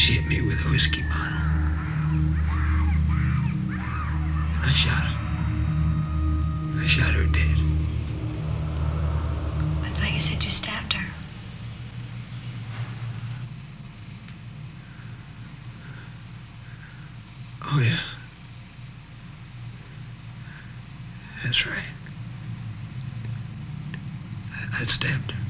She hit me with a whiskey bottle. And I shot her. I shot her dead. I thought you said you stabbed her. Oh, yeah. That's right. I stabbed her.